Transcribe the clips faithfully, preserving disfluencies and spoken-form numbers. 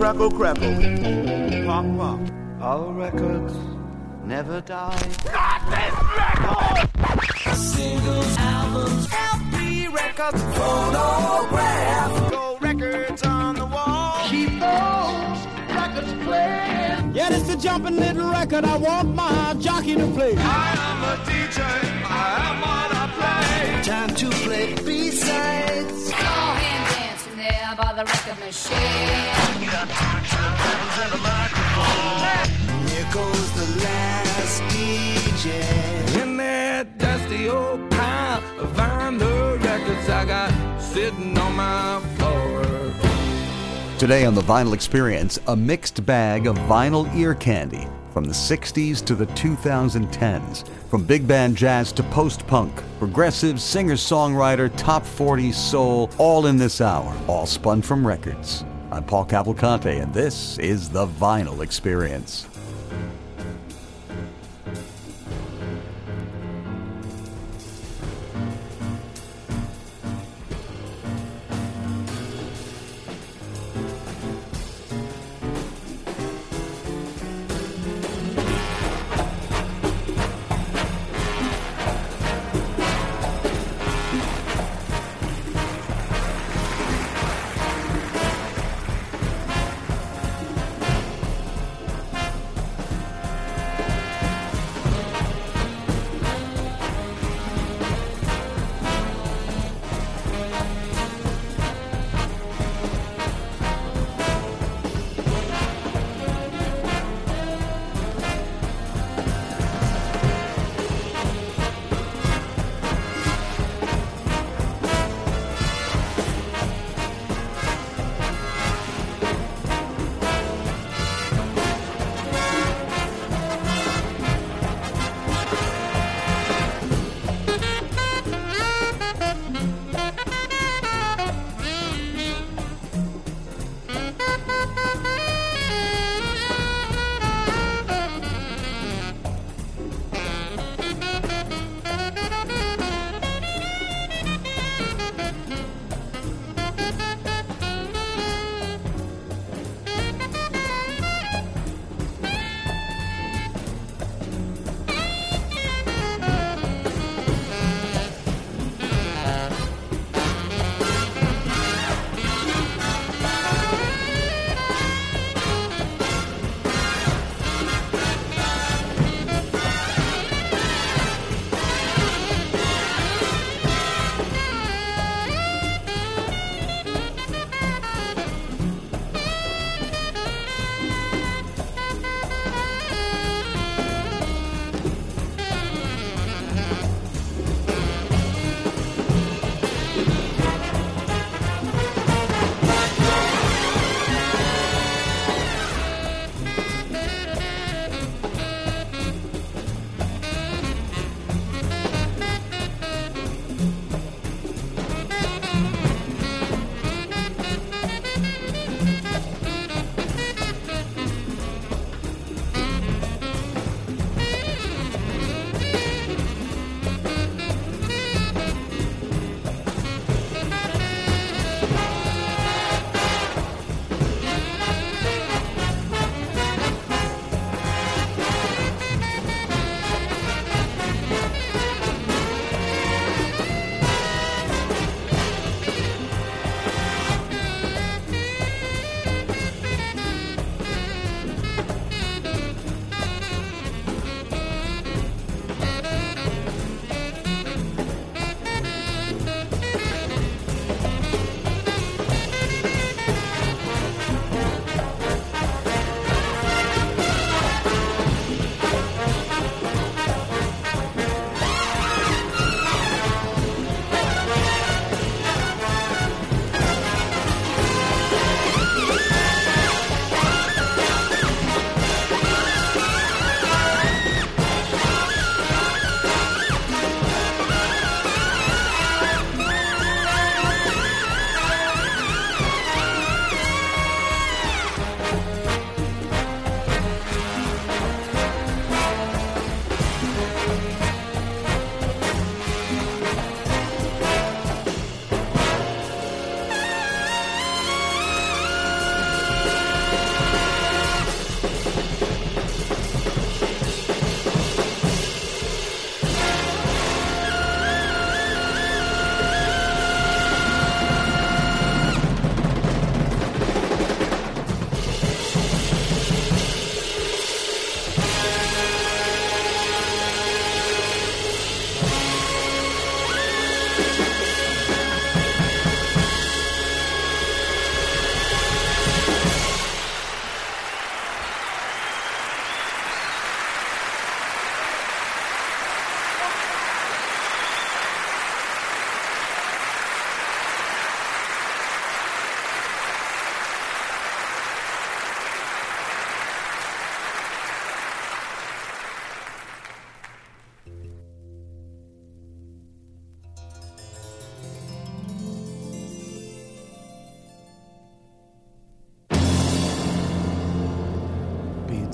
crackle, crackle. Pop, pop. Our records never die. Not this record! Singles, albums, L P records, phonograph. Gold records on the wall. Keep those records playing. Yeah, it's a jumping little record. I want my jockey to play. I am a D J. I am what I play. Time to play B-sides. Go hand dancing there by the record machine. Got two turntables and a microphone. Here goes the last D J. In that dusty old pile of vinyl records I got sitting on my floor. Today on The Vinyl Experience, a mixed bag of vinyl ear candy from the sixties to the twenty tens. From big band jazz to post-punk, progressive, singer-songwriter, top forty soul, all in this hour, all spun from records. I'm Paul Cavalcante, and this is The Vinyl Experience.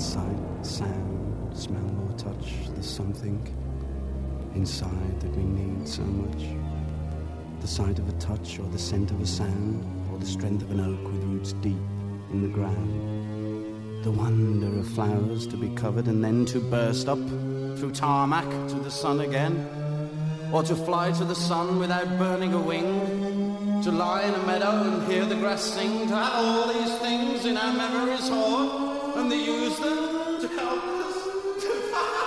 sight, sound, smell or touch, there's something inside that we need so much. The sight of a touch, or the scent of a sound, or the strength of an oak with roots deep in the ground. The wonder of flowers to be covered and then to burst up through tarmac to the sun again, or to fly to the sun without burning a wing, to lie in a meadow and hear the grass sing, to have all these things in our memories hoard, and to use them to help us to find.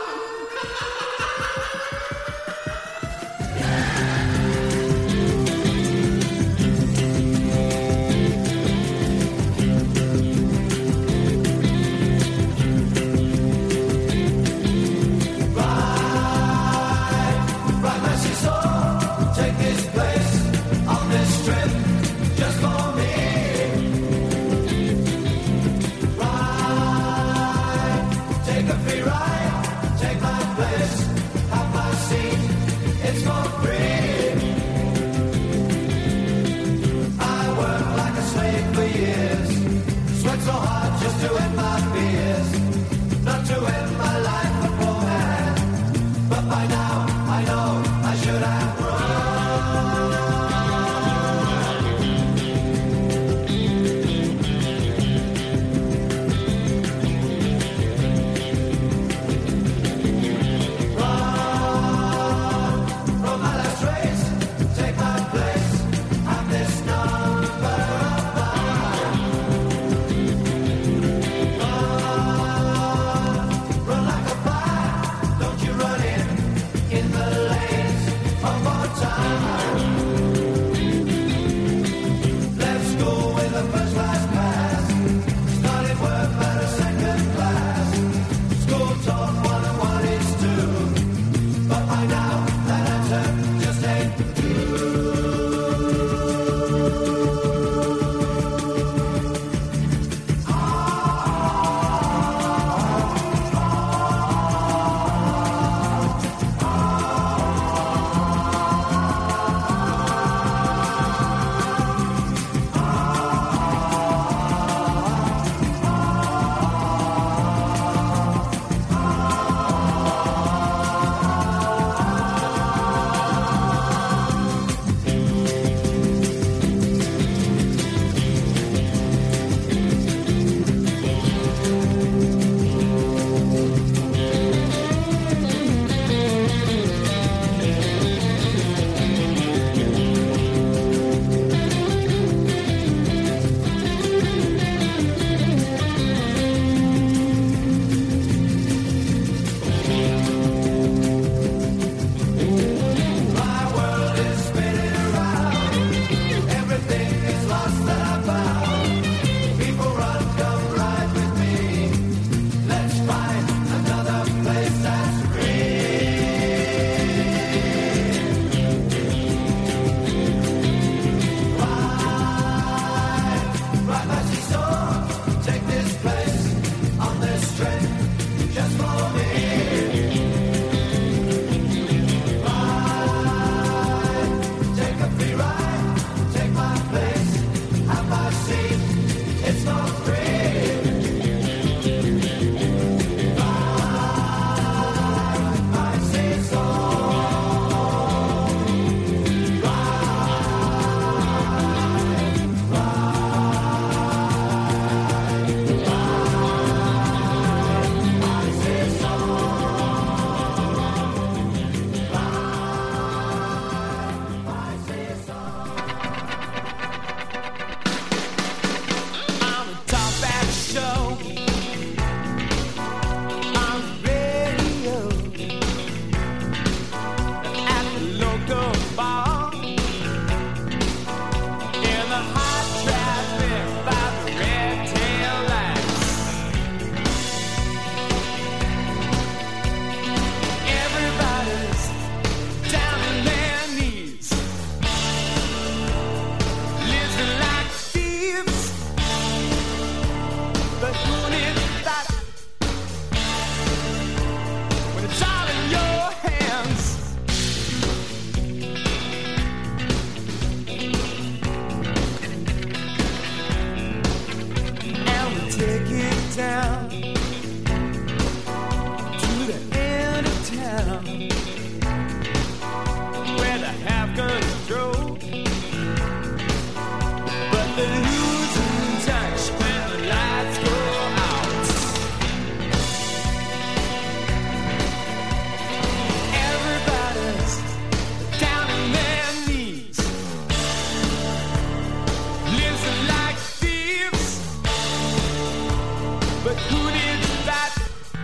but who needs that?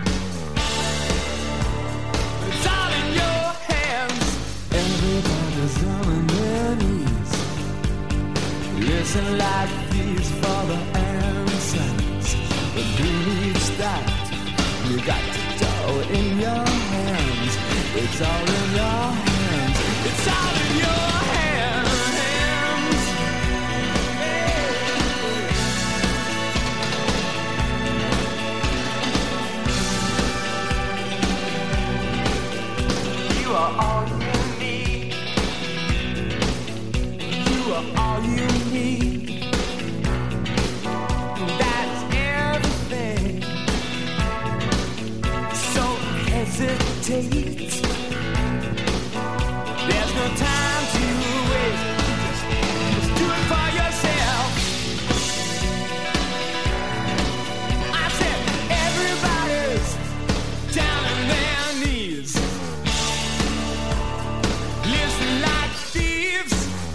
It's all in your hands. Everybody's on their knees. Listen like these for the answers, but who needs that? You got the dough in your hands. It's all in your hands. It's all in your hands. You are all you need. You are all you need. That's everything. So hesitate. There's no time to waste. Just, just do it for yourself. I said everybody's down on their knees. Listen like thieves,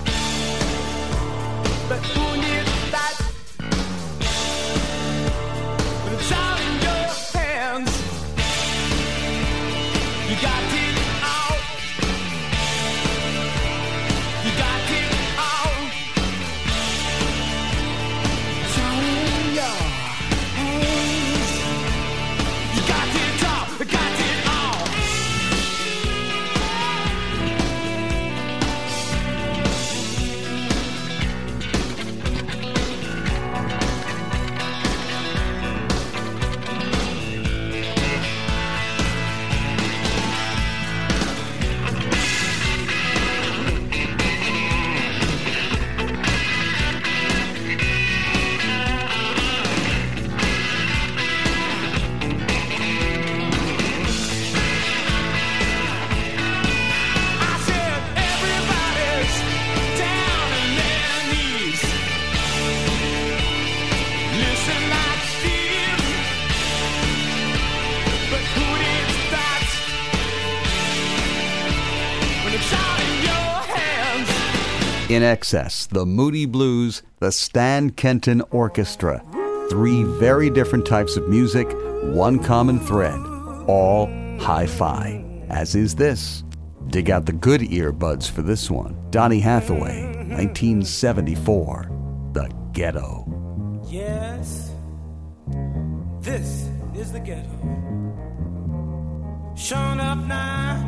but who needs that? But it's all in your hands. You got it all. You got it all. It's all in your hands. You got it all. You got it all. I said everybody's down on their knees. Listen like thieves, but who needs that? When it's all in your hands. In Excess, the Moody Blues, the Stan Kenton Orchestra. Three very different types of music, one common thread, all hi-fi, as is this. Dig out the good earbuds for this one. Donny Hathaway, nineteen seventy-four, The Ghetto. Yes, this is the ghetto. Showing up now.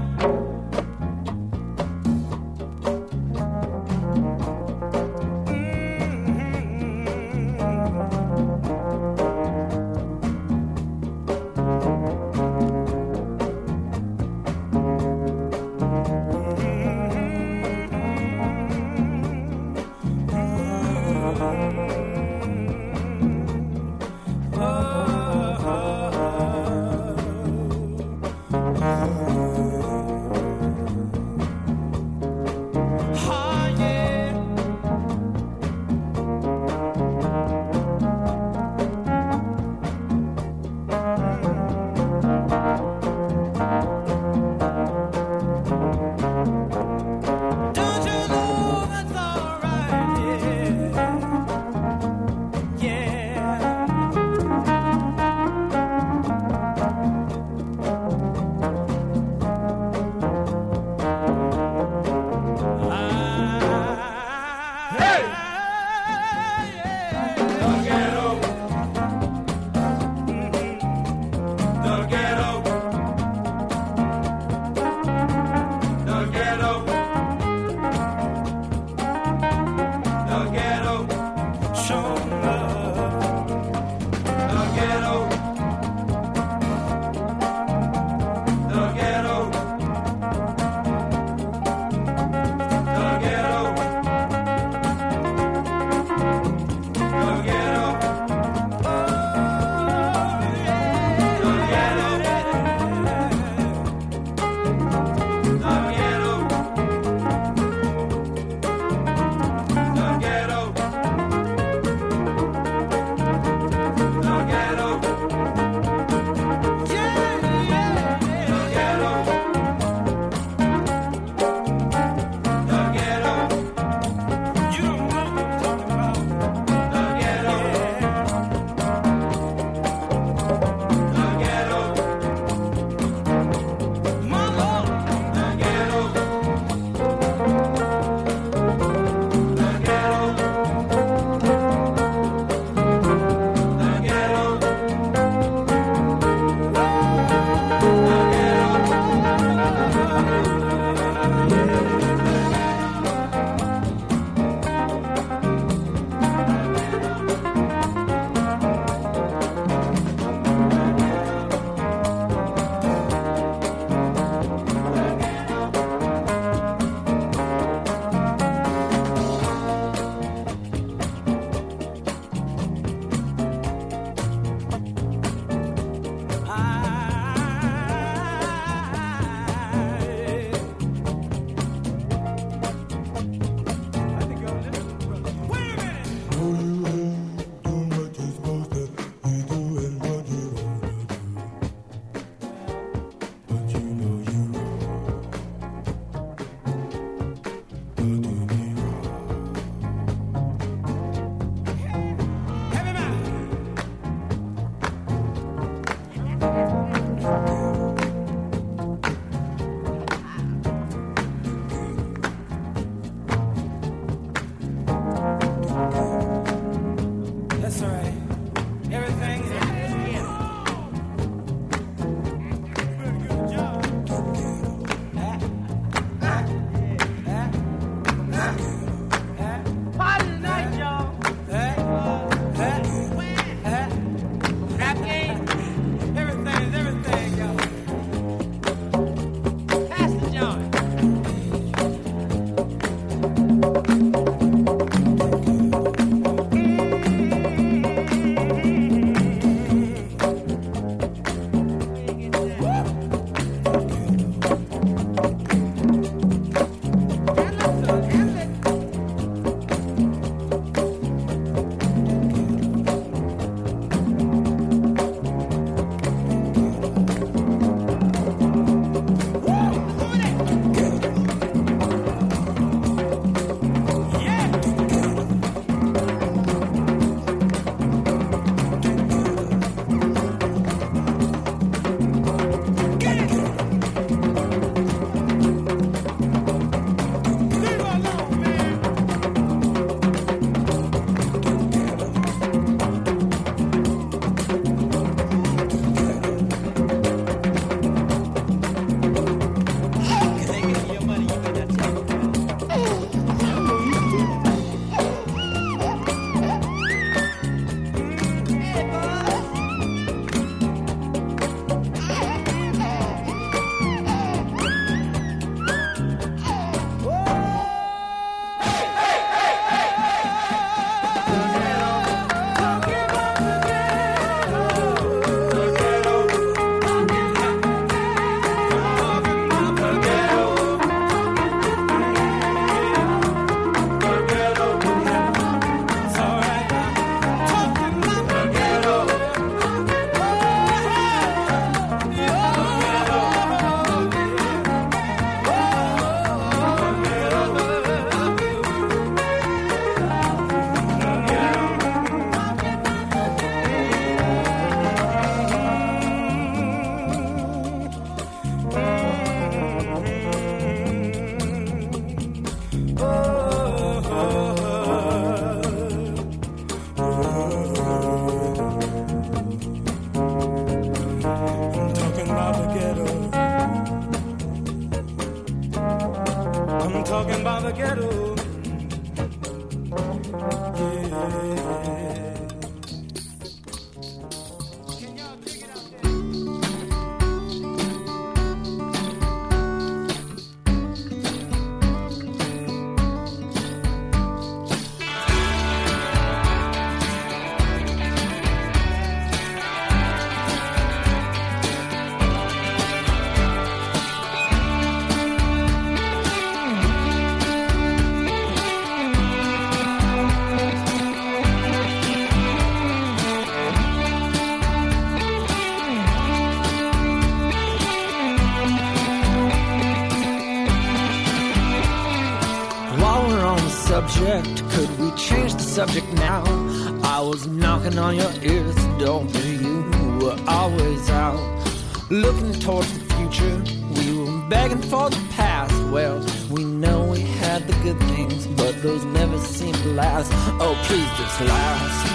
object? Could we change the subject now? I was knocking on your ears, don't be you were always out. Looking towards the future, we were begging for the past. Well, we know we had the good things, but those never seem to last. Oh, please just last.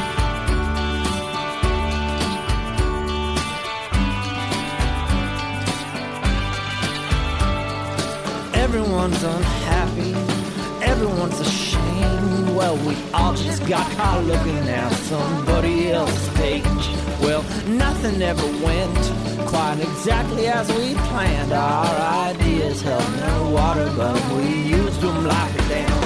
Everyone's unhappy, everyone's ashamed. Well, we all just got caught looking at somebody else's page. Well, nothing ever went quite exactly as we planned. Our ideas held no water, but we used them like a dam.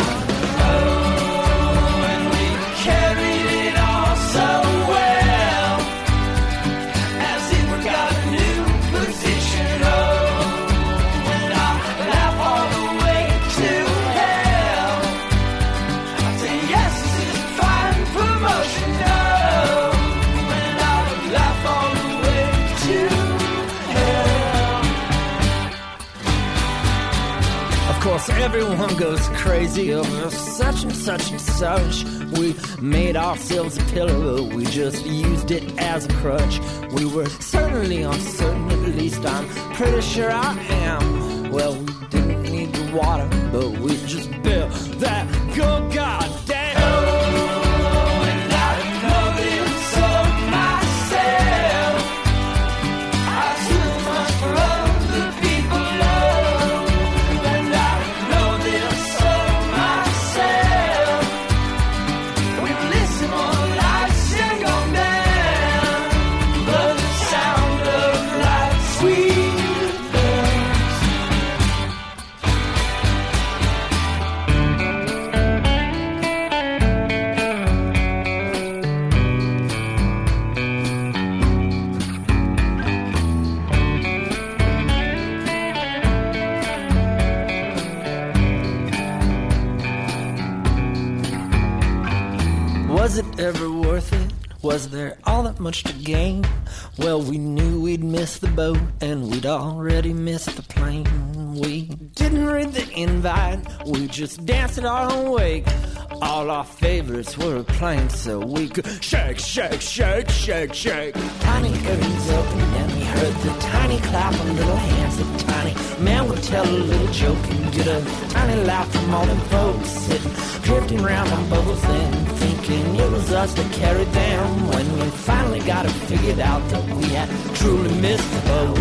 Oh, and we carried it all so well, as if we got a new position. Oh, and I laugh all the way to hell. I say yes, this is fine promotion. Oh, and I laugh all the way to hell. Of course, everyone goes crazy over such and such and such. We made ourselves a pillow, but we just used it as a crutch. We were certainly uncertain, at least I'm pretty sure I am. Well, we didn't need the water, but we just built that good goddamn. Oh, and I know this of myself. I still must for other people love, and I know this of myself. We listen on lights and go down, but the sound of light sweet bells. Was it ever worth it? Was there all that much to gain? Well, we knew we'd miss the boat, and we'd already missed the plane. We didn't read the invite, we just danced at our own wake. All our favorites were playing so we could shake, shake, shake, shake, shake. Tiny curtains open and we heard the tiny clap of little hands. The tiny man would tell a little joke and get a tiny laugh from all them folks sitting, drifting round on bubbles then, thinking it was us that carried them. When we finally got it figured out that we had truly missed the boat.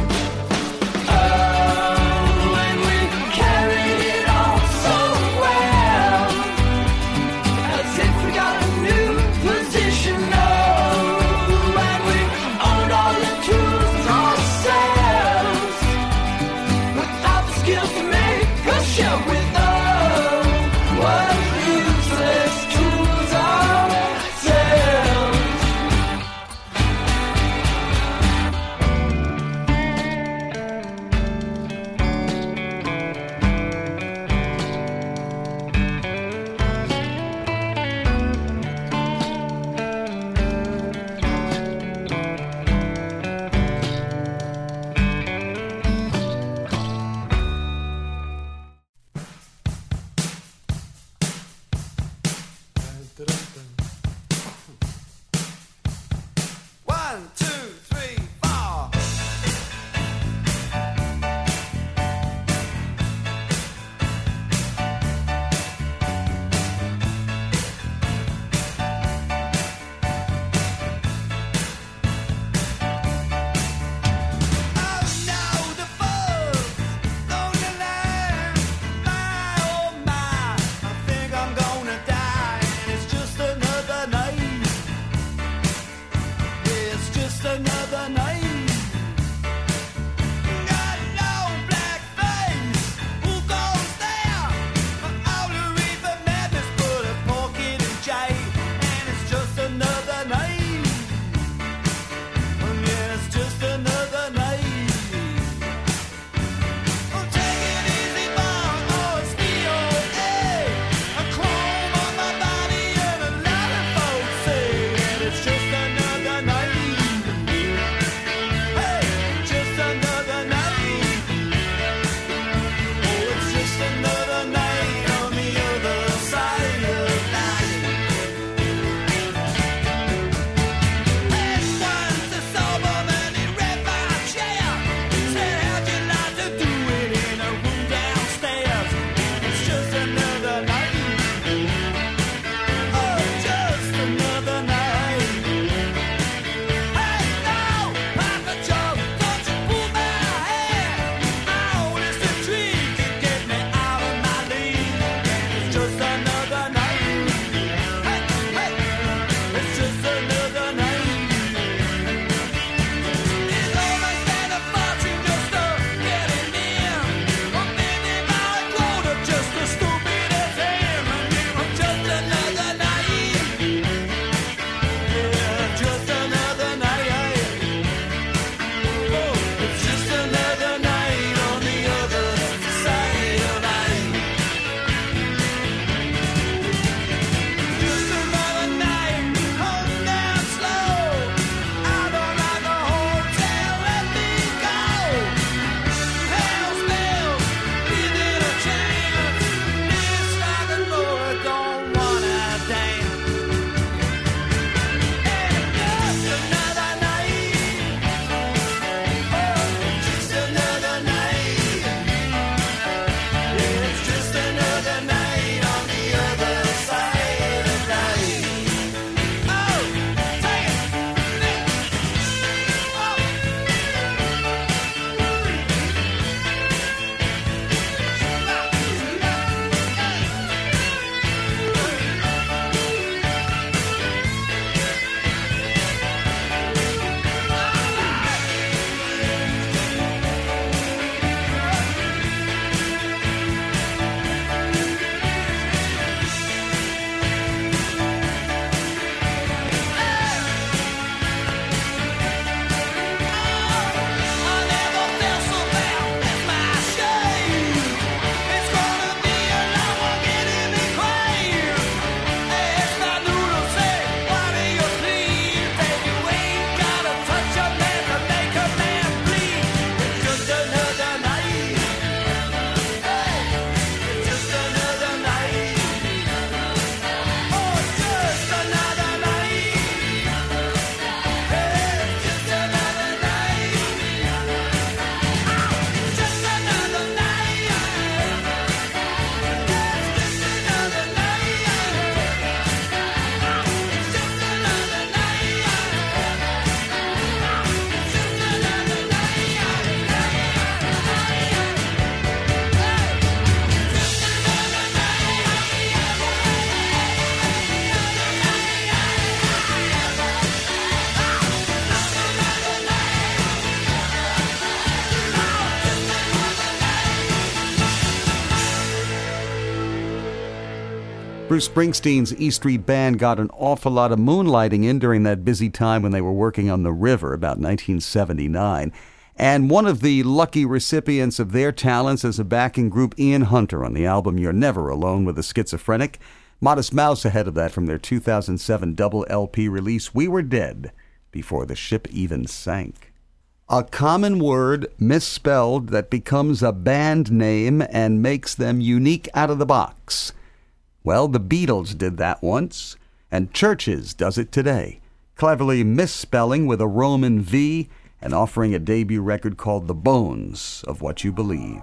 Oh, and we carried it all so well, as if we got a new position. Oh, and we owned all the tools ourselves, without the skills to make a show with us. What useless tools ourselves. One, two, three, four. Oh no, the fun, gonna learn. My oh my, I think I'm gonna die, and it's just another night. It's just another night. Got no black face. Who goes there? All the reaper madness, put a pork in a jay, and it's just another night. Yeah, it's just another night. Oh, take it easy, boy. Oh, it's D O A. A chrome on my body, and a lot of folks say, and it's just another night. Bruce Springsteen's E Street Band got an awful lot of moonlighting in during that busy time when they were working on The River, about nineteen seventy-nine. And one of the lucky recipients of their talents is a backing group, Ian Hunter, on the album You're Never Alone with a Schizophrenic. Modest Mouse ahead of that from their two thousand seven double L P release, We Were Dead Before the Ship Even Sank. A common word misspelled that becomes a band name and makes them unique out of the box. Well, the Beatles did that once, and Churches does it today, cleverly misspelling with a Roman V and offering a debut record called The Bones of What You Believe.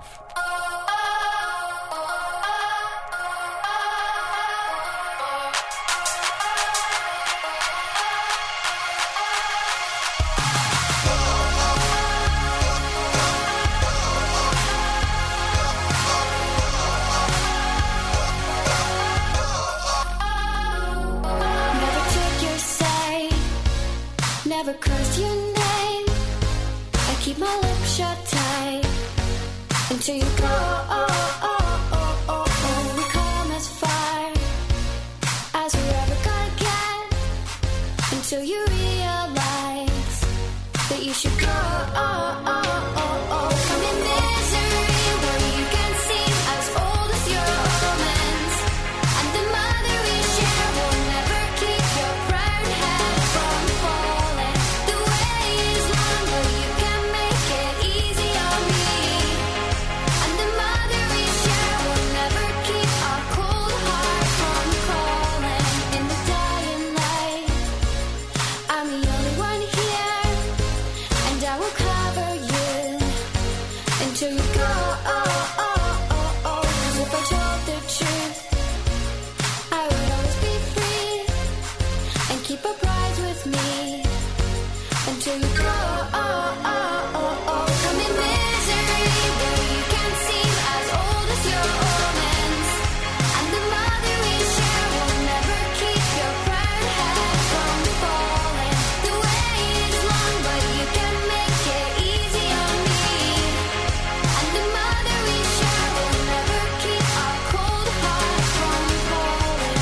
Never curse your name. I keep my lips shut tight until you go. Oh, oh, oh, oh, oh. We come as far as we're ever gonna get until you realize that you should go. Oh, oh, oh, oh. Come in misery where you can seem as old as your omens, and the mother we share will never keep your proud head from falling. The way is long, but you can make it easy on me. And the mother we share will never keep our cold heart from crawling. In the dying light, I'm the only one here, and I will cover you until you go. Oh, oh, oh, oh. 'Cause if I told the truth, I would always be free and keep a prize with me until you go. Oh, oh, oh, oh. Come in misery where you can seem as old as your omens, and the mother we share will never keep your proud head from falling. The way is long, but you can make it easy on me. And the mother we share will never keep our cold heart from falling.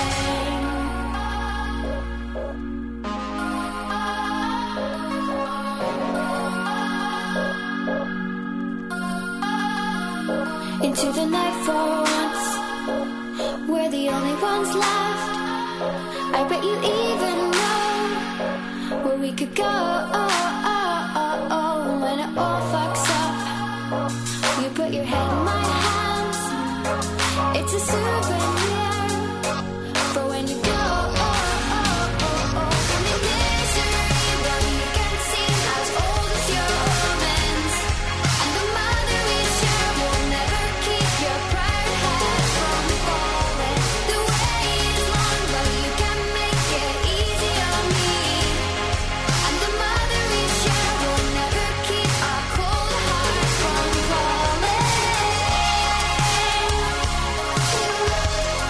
Into the night for once, we're the only ones left. I bet you even know where we could go. Oh, oh, oh, oh. When it all fucks up, you put your head in my hands. It's a souvenir for when you go. Oh, oh, oh, oh. Come in misery where you can seem as old as your omens, and the mother we share will never keep your proud head from falling. The way is long, but you can make it easy on me. And the mother we share will never keep our cold heart from falling.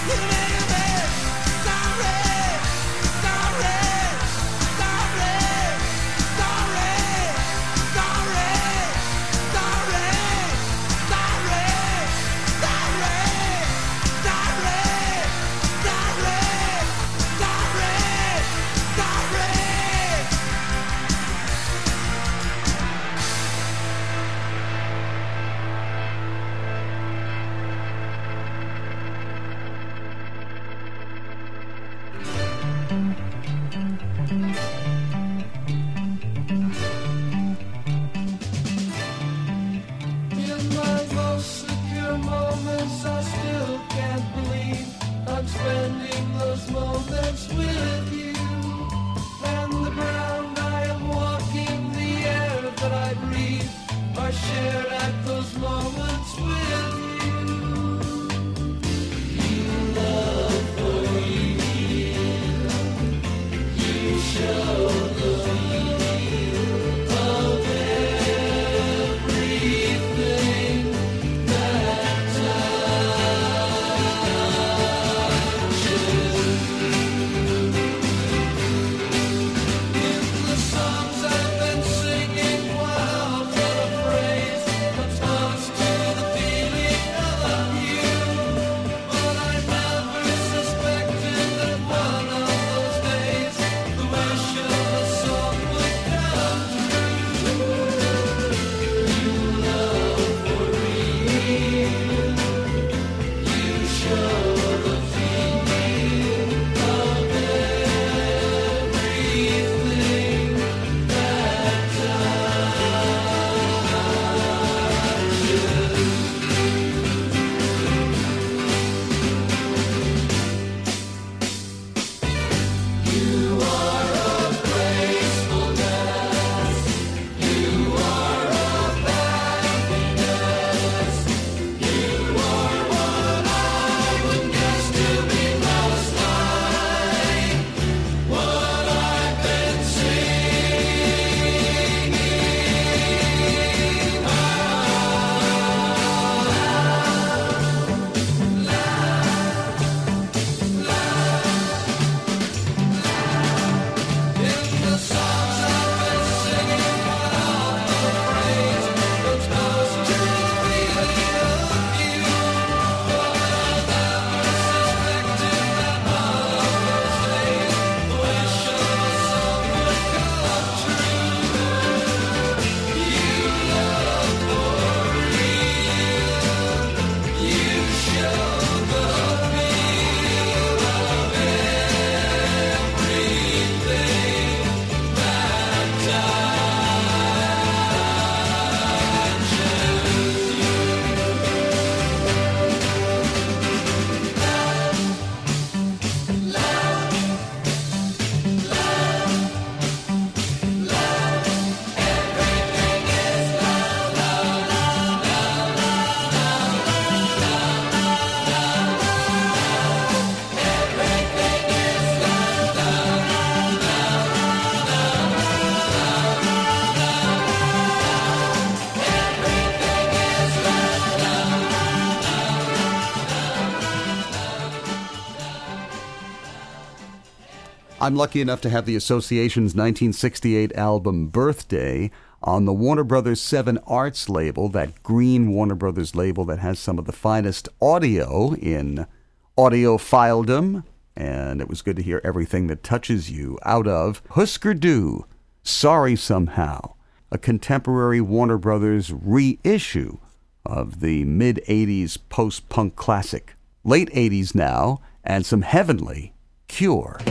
I'm lucky enough to have the Association's nineteen sixty-eight album Birthday on the Warner Brothers seven Arts label, that green Warner Brothers label that has some of the finest audio in audiophiledom. And it was good to hear Everything That Touches You out of Husker Du, Sorry Somehow, a contemporary Warner Brothers reissue of the mid-eighties post-punk classic. Late eighties now, and some heavenly Cure.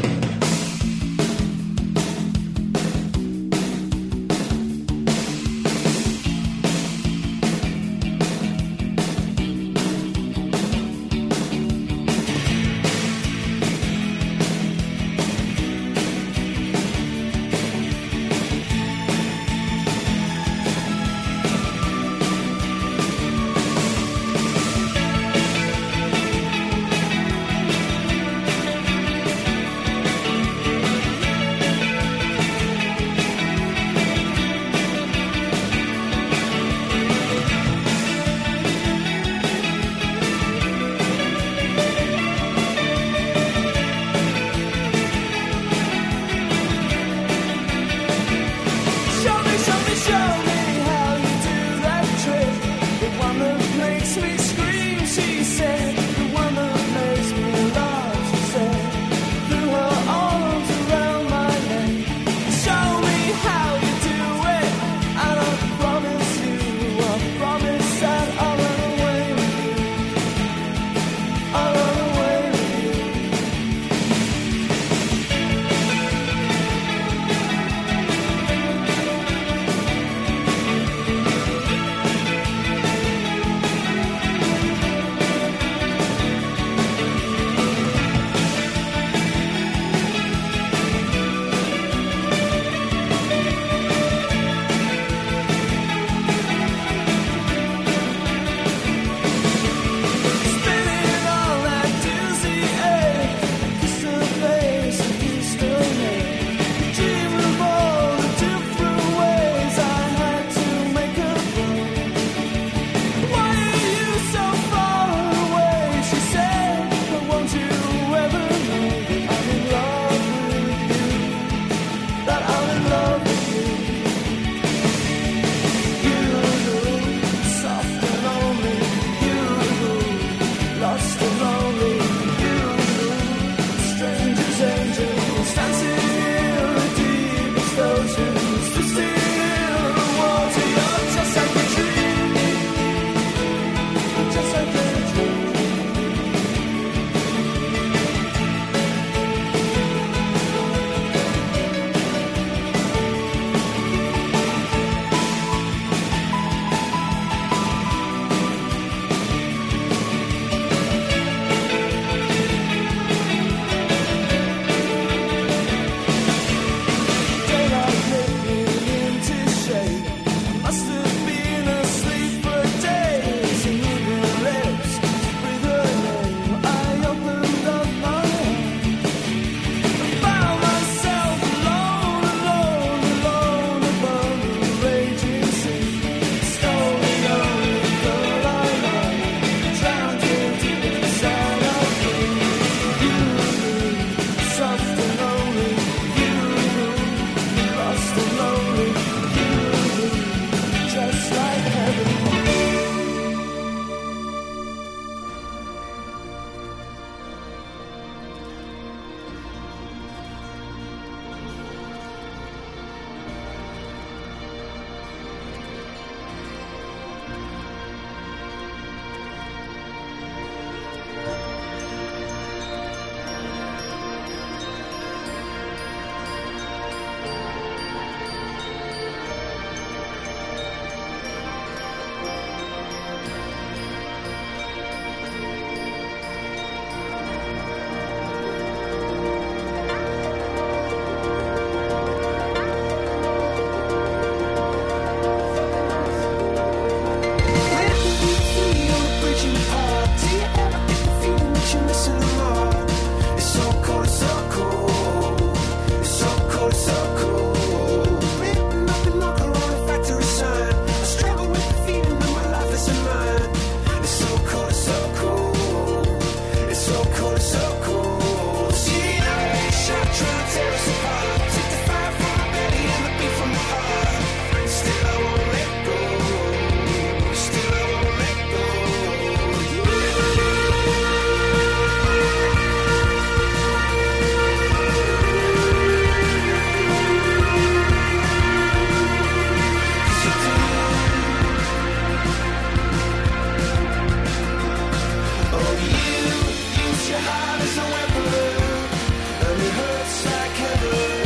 heart is a weapon, and it hurts like heaven.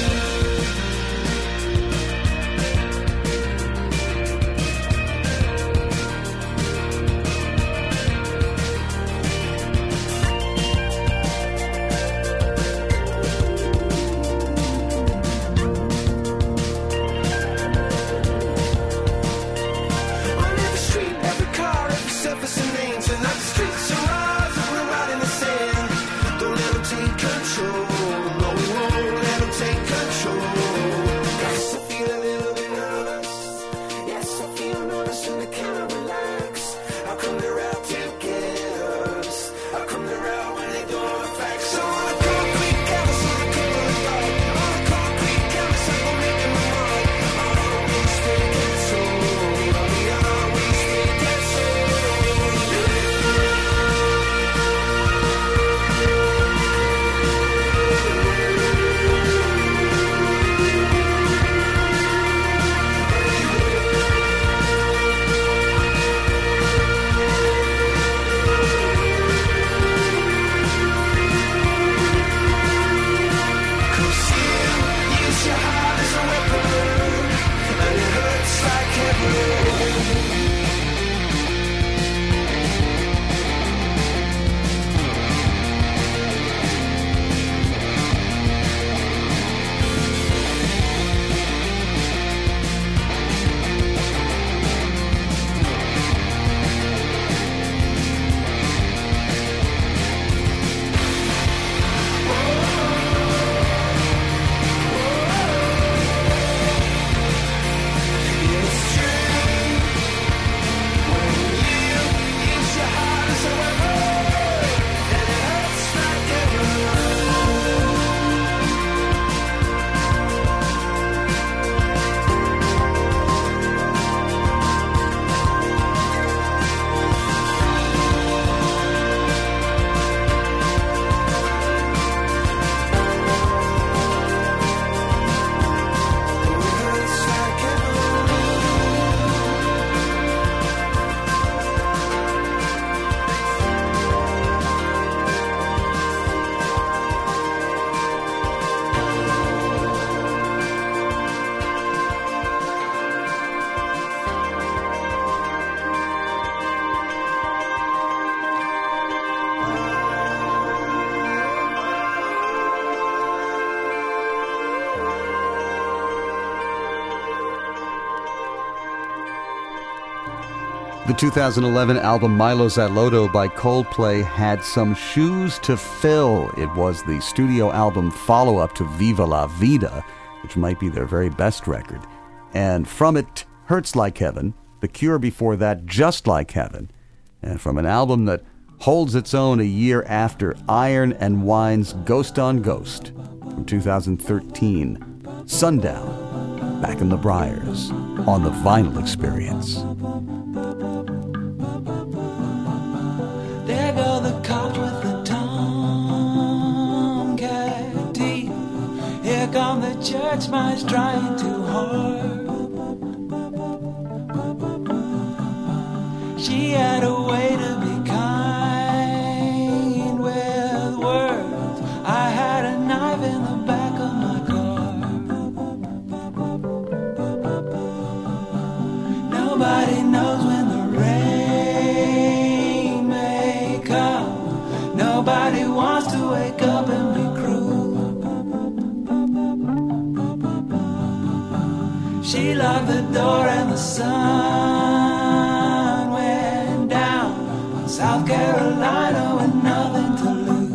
The two thousand eleven album Milo Zaloto by Coldplay had some shoes to fill. It was the studio album follow-up to Viva La Vida, which might be their very best record. And from it, Hurts Like Heaven, The Cure before that, Just Like Heaven. And from an album that holds its own a year after, Iron and Wine's Ghost on Ghost from two thousand thirteen, Sundown, Back in the Briars, on the Vinyl Experience. There go the cops with the tomcat teeth. Here come the church mice trying too hard. She had a way to be kind with words. I had a knife in the back of my car. Nobody knows when the rain may come. Nobody wants to wake up and be cruel. She locked the door and the sun went down on South Carolina with nothing to lose.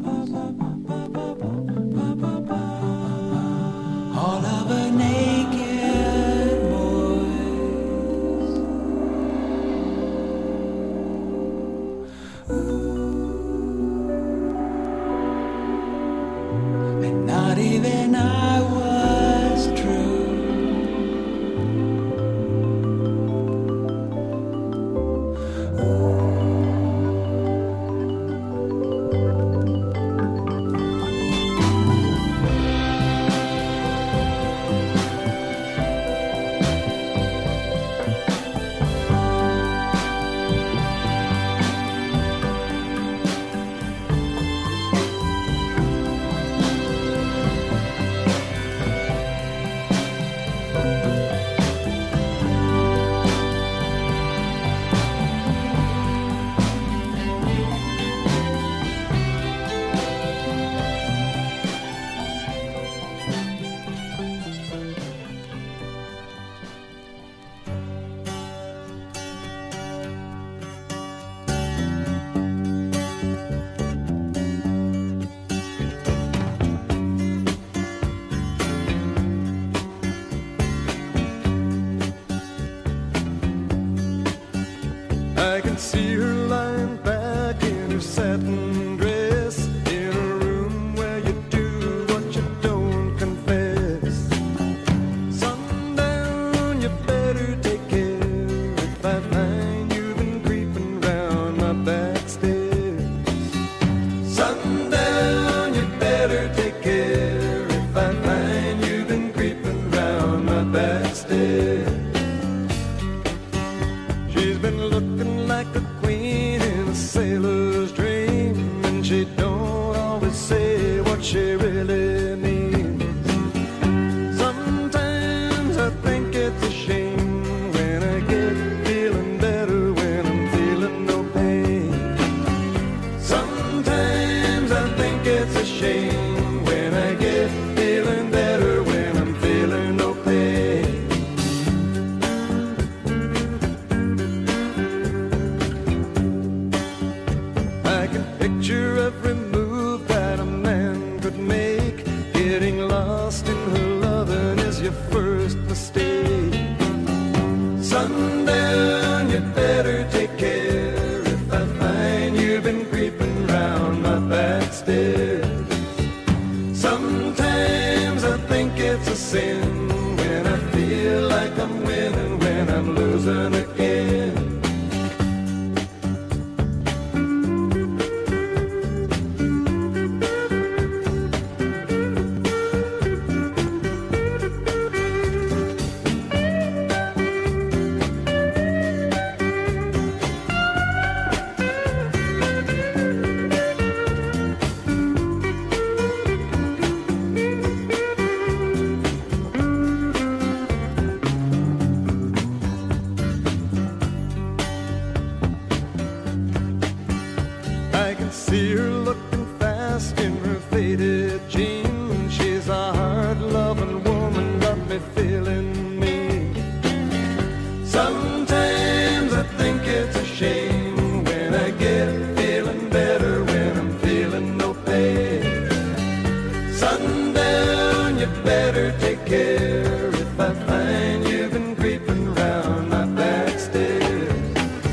All of her naked boys. Ooh. And not even I was true. can see her lying back in her satin dress in a room where you do what you don't confess. Sundown, you better take care if I find you've been creeping round my back stairs. Sundown, you better take care if I find you've been creeping round my back stairs. She's been looking like a queen in a sailor's dream, and she don't always say what she really means. Sometimes I think it's a shame when I get feeling better when I'm feeling no pain. Sometimes I think it's a shame when I get feeling better when I'm feeling no pain. I can picture every move that a man could make. Getting lost in her loving is your first mistake. Sundown, you better take care if I find you've been creeping round my back stairs. Sometimes I think it's a sin when I feel like I'm winning when I'm losing again. I can see her looking fast in her faded jeans. She's a hard-loving woman, got me feeling mean. Sometimes I think it's a shame when I get feeling better when I'm feeling no pain. Sundown, you better take care if I find you've been creeping round my back stairs.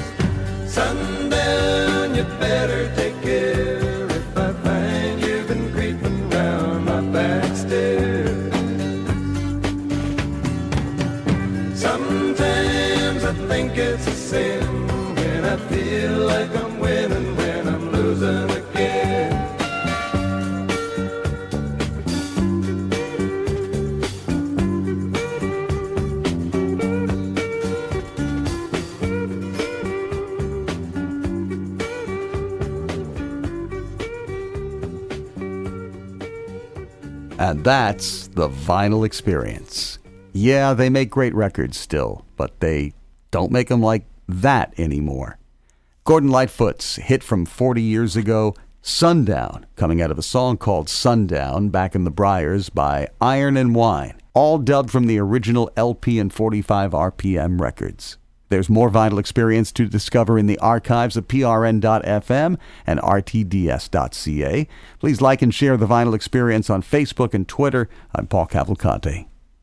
Sundown, you better take care if I find you've been creeping round my back stairs. Sometimes I think it's a sin when I feel like I'm winning when I'm losing again. And that's the Vinyl Experience. Yeah, they make great records still, but they don't make them like that anymore. Gordon Lightfoot's hit from forty years ago, Sundown, coming out of a song called Sundown back in the Briars by Iron and Wine, all dubbed from the original L P and forty-five R P M records. There's more Vinyl Experience to discover in the archives of P R N dot F M and R T D S dot C A. Please like and share the Vinyl Experience on Facebook and Twitter. I'm Paul Cavalcante.